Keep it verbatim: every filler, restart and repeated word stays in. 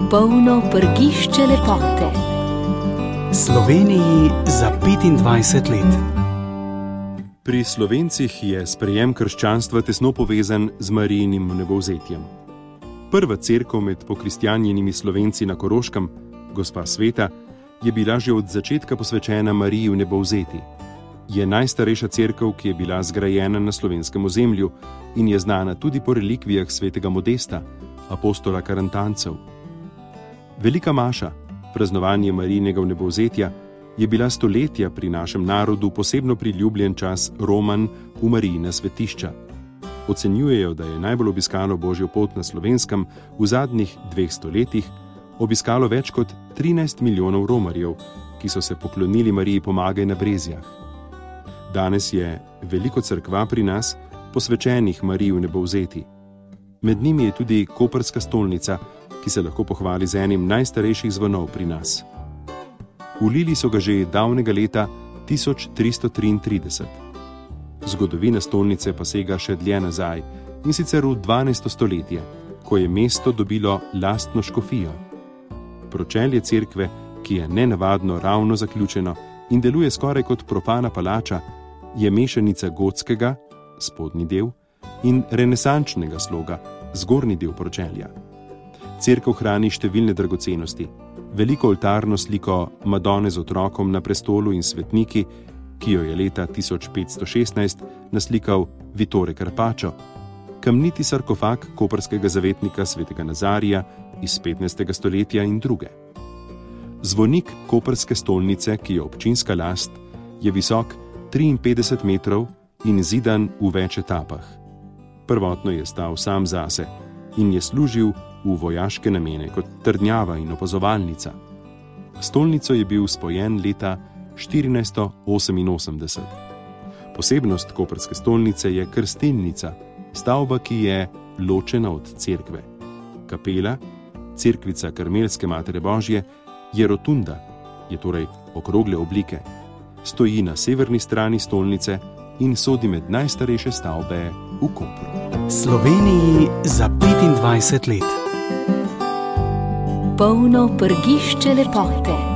Polno prgišče lepote. Sloveniji za petindvajset let. Pri Slovencih je sprejem krščanstva tesno povezan z Marijinim vnebovzetjem. Prva cerkev med pokristjanjenimi Slovenci na Koroškem, Gospa Sveta, je bila že od začetka posvečena Mariji vnebovzeti. Je najstarejša cerkev, ki je bila zgrajena na slovenskem ozemlju in je znana tudi po relikvijah svetega Modesta, apostola Karantancev. Velika maša, praznovanje Marijinega vnebovzetja, je bila stoletja pri našem narodu posebno priljubljen čas romanj v Marijina svetišča. Ocenjujejo, da je najbolj obiskalo Božjo pot na Slovenskem v zadnjih dveh stoletjih obiskalo več kot trinajst milijonov romarjev, ki so se poklonili Mariji Pomagaj na Brezjah. Danes je veliko cerkva pri nas posvečenih Mariji vnebovzeti. Med njimi je tudi koprska stolnica, ki se lahko pohvali z enim najstarejših zvonov pri nas. Vlili so ga že davnega leta tisoč tristo triintrideset. Zgodovina stolnice pa sega še dlje nazaj, in sicer v dvanajsto stoletje, ko je mesto dobilo lastno škofijo. Pročelje cerkve, ki je nenavadno ravno zaključeno in deluje skoraj kot profana palača, je mešanica gotskega, spodnji del, in renesančnega sloga, zgornji del pročelja. Cerkev hrani številne dragocenosti, veliko oltarno sliko Madone z otrokom na prestolu in svetniki, ki jo je leta tisoč petsto šestnajst naslikal Vittore Carpaccio, kamniti sarkofag koprskega zavetnika svetega Nazarija iz petnajstega stoletja in druge. Zvonik koprske stolnice, ki je občinska last, je visok triinpetdeset metrov in zidan v več etapah. Prvotno je stal sam zase in je služil v vojaške namene kot trdnjava in opazovalnica. Stolnico je bil spojen leta štirinajststo oseminosemdeset. Posebnost koprske stolnice je krstennica, stavba, ki je ločena od cerkve. Kapela, cerkvica Karmelske Matere Božje, je rotunda, je torej okrogle oblike. Stoji na severni strani stolnice in sodi med najstarejše stavbe v Kopru. Sloveniji za petindvajset let. Polno prgišče lepote.